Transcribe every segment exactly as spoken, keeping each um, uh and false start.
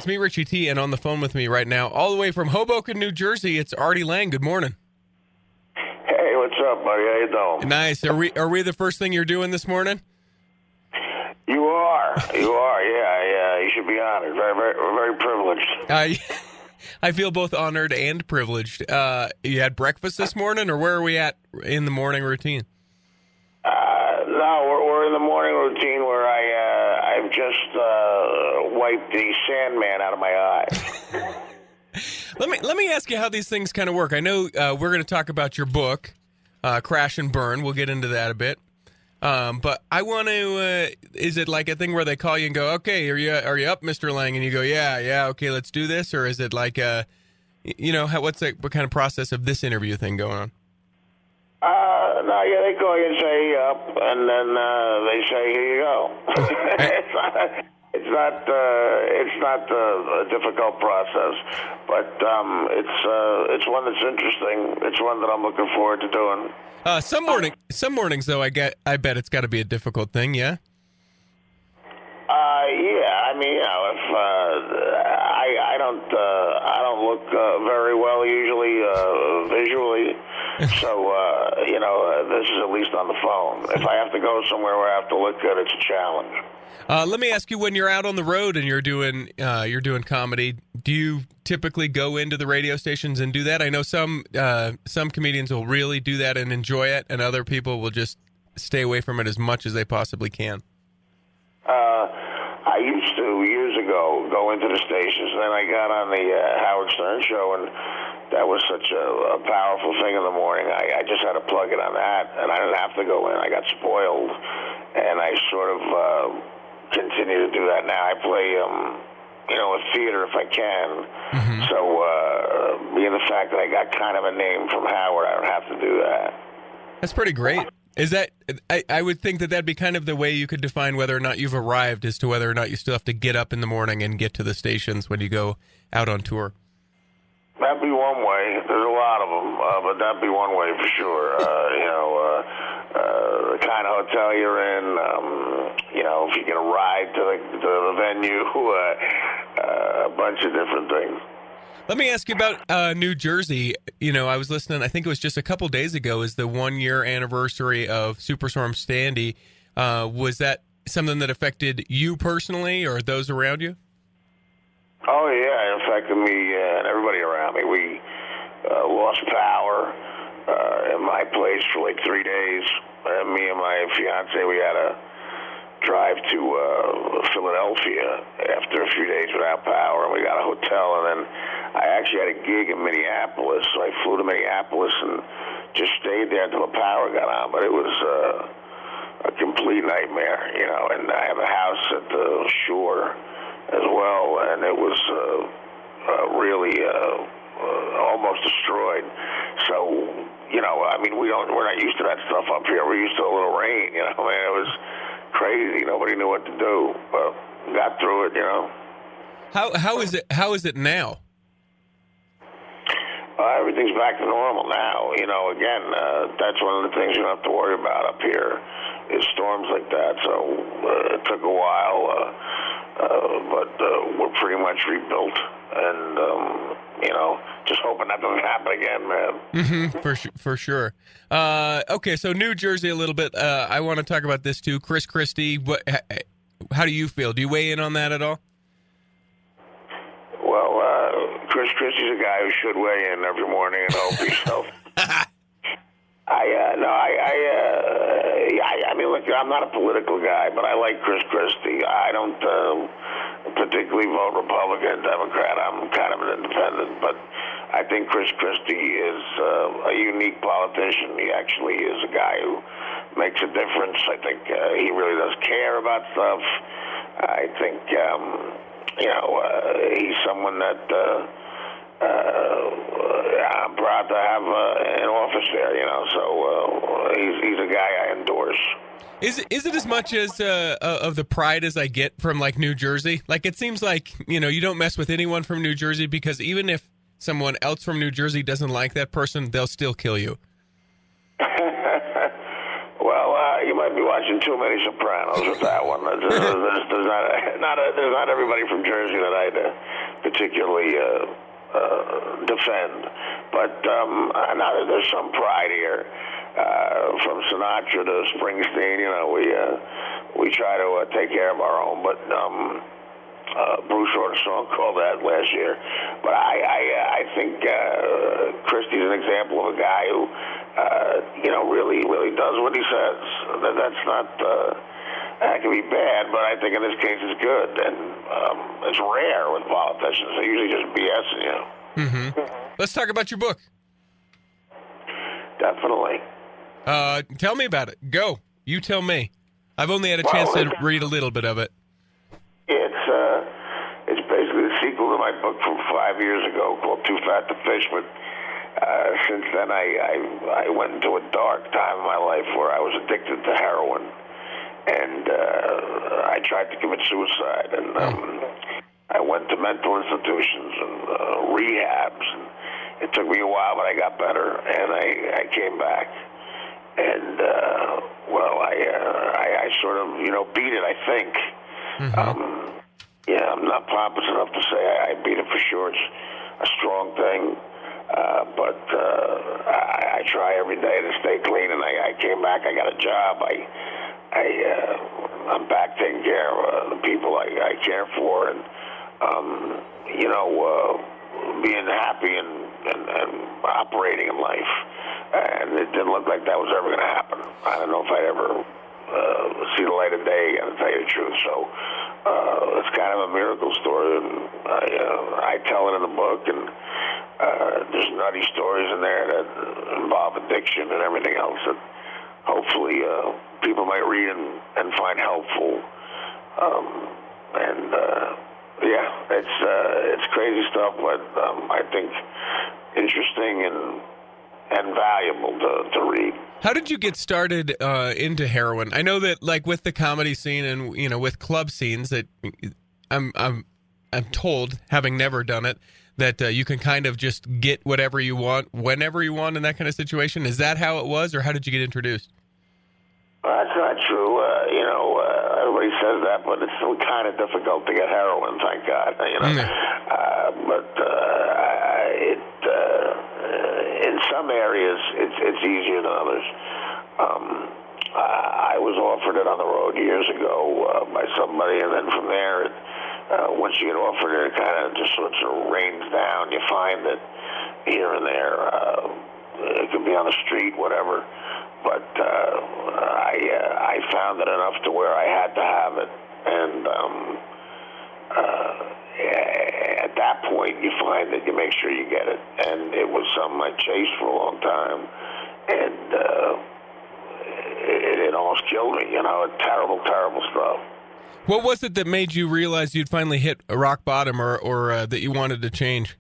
it's me, Richie T, and on the phone with me right now, all the way from Hoboken, New Jersey, it's Artie Lang. Good morning. Hey, what's up, buddy? How you doing? Nice. Are we are we the first thing you're doing this morning? You are. You are. Yeah, yeah. You should be honored. Very, very, very privileged. I I feel both honored and privileged. Uh, you had breakfast this morning, or where are we at in the morning routine? Uh, no, we're, we're in the morning routine where I uh, I've just uh, wiped the Sandman out of my eyes. Let me let me ask you how these things kind of work. I know uh, we're going to talk about your book, uh, Crash and Burn. We'll get into that a bit. Um, but I want to. Uh, is it like a thing where they call you and go, "Okay, are you are you up, Mister Lang?" And you go, "Yeah, yeah, okay, let's do this," or is it like a, you know, how, what's the, what kind of process of this interview thing going on? Uh, no, yeah, they call you and say up, and then uh, they say, "Here you go." it's not. It's not. Uh, it's not uh, a difficult process, but um, it's uh, it's one that's interesting. It's one that I'm looking forward to doing. Uh, some morning, some mornings though, I get, I bet it's got to be a difficult thing. Yeah. Uh, yeah. I mean, you know, if uh, I, I don't, uh, I don't look uh, very well usually uh, visually, so uh, you know, uh, this is at least on the phone. If I have to go somewhere where I have to look good, it's a challenge. Uh, let me ask you: when you're out on the road and you're doing, uh, you're doing comedy, do you typically go into the radio stations and do that? I know some, uh, some comedians will really do that and enjoy it, and other people will just stay away from it as much as they possibly can. Uh, I used to years ago go into the stations, and then I got on the uh, Howard Stern show, and that was such a, a powerful thing in the morning. I, I just had to plug it on that, and I didn't have to go in. I got spoiled, and I sort of uh, continue to do that now. I play, um, you know, a theater if I can. Mm-hmm. So, uh, being the fact that I got kind of a name from Howard, I don't have to do that. That's pretty great. Is that, I, I would think that that'd be kind of the way you could define whether or not you've arrived as to whether or not you still have to get up in the morning and get to the stations when you go out on tour. That'd be one way. There's a lot of them, uh, but that'd be one way for sure. Uh, you know, uh, uh, the kind of hotel you're in, um, you know, if you get a ride to the, to the venue, uh, uh, a bunch of different things. Let me ask you about uh, New Jersey. You know, I was listening, I think it was just a couple days ago, is the one-year anniversary of Superstorm Sandy. Uh, was that something that affected you personally or those around you? Oh, yeah, it affected me uh, and everybody around me. We uh, lost power uh, in my place for like three days. Uh, me and my fiance, we had to drive to uh, Philadelphia after a few days without power, and we got a hotel, and then I actually had a gig in Minneapolis, so I flew to Minneapolis and just stayed there until the power got on, but it was uh, a complete nightmare, you know, and I have a house at the shore as well, and it was uh, uh, really uh, uh, almost destroyed. So, you know, I mean, we don't, we're not used to that stuff up here. We're used to a little rain, you know, man, it was crazy. Nobody knew what to do, but got through it, you know. How how is it? How is it now? Uh, everything's back to normal now. You know, again, uh, that's one of the things you don't have to worry about up here is storms like that. So uh, it took a while, uh, uh, but uh, we're pretty much rebuilt, and um, you know, just hoping that doesn't happen again, man. Mm-hmm, for for sure. Uh, okay, so New Jersey a little bit. Uh, I want to talk about this too. Chris Christie. What? How do you feel? Do you weigh in on that at all? Well, uh, Chris Christie's a guy who should weigh in every morning and help himself. I uh, no, I I, uh, I I mean, look, I'm not a political guy, but I like Chris Christie. I don't uh, particularly vote Republican, Democrat. I'm kind of an independent, but I think Chris Christie is uh, a unique politician. He actually is a guy who makes a difference. I think uh, he really does care about stuff. I think. Um, You know, uh, he's someone that uh, uh, I'm proud to have uh, in office there, you know, so uh, he's, he's a guy I endorse. Is it, is it as much as uh, of the pride as I get from, like, New Jersey? Like, it seems like, you know, you don't mess with anyone from New Jersey because even if someone else from New Jersey doesn't like that person, they'll still kill you. Well, uh, you might be watching too many Sopranos with that one. There's, there's, there's, not, not a, there's not everybody from Jersey that I particularly uh, uh, defend. But um, now there's some pride here. Uh, from Sinatra to Springsteen, you know, we uh, we try to uh, take care of our own. But um, uh, Bruce wrote a song called that last year. But I I, I think uh, Christie's an example of a guy who, uh, you know, really really does what he says. That that's not. Uh, That can be bad, but I think in this case it's good, and um, it's rare with politicians. They usually just BSing you. Mm-hmm. Let's talk about your book. Definitely. Uh, tell me about it. Go. You tell me. I've only had a chance well, to read a little bit of it. It's uh, it's basically the sequel to my book from five years ago called Too Fat to Fish, but uh, since then I, I I went into a dark time in my life where I was addicted to heroin. And uh, I tried to commit suicide, and um, I went to mental institutions and uh, rehabs. And it took me a while, but I got better, and I, I came back. And uh, well, I, uh, I I sort of you know beat it. I think. Mm-hmm. Um, yeah, I'm not pompous enough to say I, I beat it for sure. It's a strong thing, uh, but uh, I, I try every day to stay clean. And I, I came back. I got a job. I. I, uh, I'm back taking care of uh, the people I, I care for, and um, you know, uh, being happy and, and, and operating in life. And it didn't look like that was ever going to happen. I don't know if I'd ever uh, see the light of day, to tell you the truth. So uh, it's kind of a miracle story, and I, uh, I tell it in the book. And uh, there's nutty stories in there that involve addiction and everything else that hopefully uh, people might read and, and find helpful. Um, and uh, yeah, it's uh, it's crazy stuff, but um, I think interesting and and valuable to, to read. How did you get started uh, into heroin? I know that, like, with the comedy scene and you know with club scenes, that I'm I'm I'm told, having never done it, that uh, you can kind of just get whatever you want, whenever you want in that kind of situation. Is that how it was, or how did you get introduced? Well, that's not true. Uh, you know, uh, everybody says that, but it's still kind of difficult to get heroin, thank God. You know, mm. uh, but uh, it uh, in some areas it's it's easier than others. Um, I was offered it on the road years ago uh, by somebody, and then from there, it, uh, once you get offered it, it kind of just sort of rains down. You find that here and there, uh, it could be on the street, whatever. But uh, I uh, I found it enough to where I had to have it, and um, uh, at that point you find that you make sure you get it, and it was something I chased for a long time, and uh, it, it almost killed me. You know, terrible, terrible stuff. What was it that made you realize you'd finally hit a rock bottom, or or uh, that you wanted to change?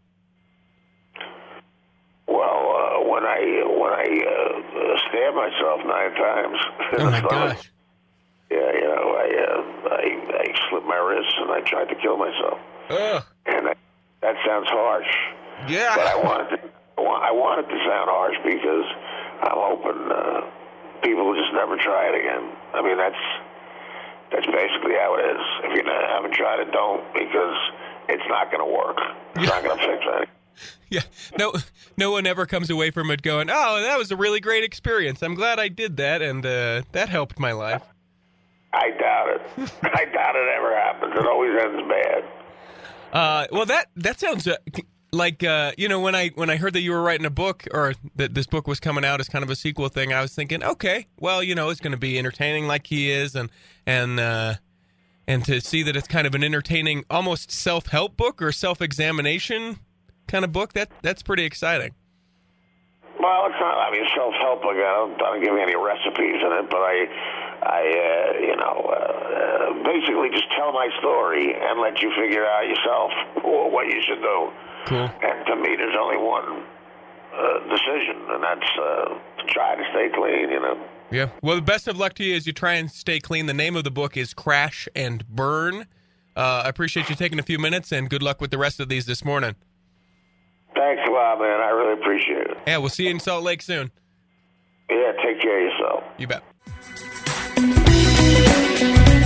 Well, uh, when I when I uh, stabbed myself nine times. Oh my gosh! Yeah, you know, I, uh, I I slit my wrists and I tried to kill myself. Ugh. And I, that sounds harsh. Yeah. But I wanted to, I wanted to sound harsh because I'm hoping uh, people will just never try it again. I mean, that's that's basically how it is. If you haven't tried it, don't, because it's not going to work. It's yeah. not going to fix anything. Yeah, no, no one ever comes away from it going, "Oh, that was a really great experience. I'm glad I did that, and uh, that helped my life." I doubt it. I doubt it ever happens. It always ends bad. Uh, well, that that sounds uh, like uh, you know when I when I heard that you were writing a book, or that this book was coming out as kind of a sequel thing, I was thinking, okay, well, you know, it's going to be entertaining like he is, and and uh, and to see that it's kind of an entertaining, almost self-help book or self-examination kind of book, that that's pretty exciting. Well, it's not, I mean, self-help, like, I don't, I don't give you any recipes in it, but I, I uh, you know, uh, basically just tell my story and let you figure out yourself what you should do. Cool. And to me, there's only one uh, decision, and that's uh, to try to stay clean, you know. Yeah. Well, the best of luck to you as you try and stay clean. The name of the book is Crash and Burn. Uh, I appreciate you taking a few minutes, and good luck with the rest of these this morning. Thanks a lot, man. I really appreciate it. Yeah, we'll see you in Salt Lake soon. Yeah, take care of yourself. You bet.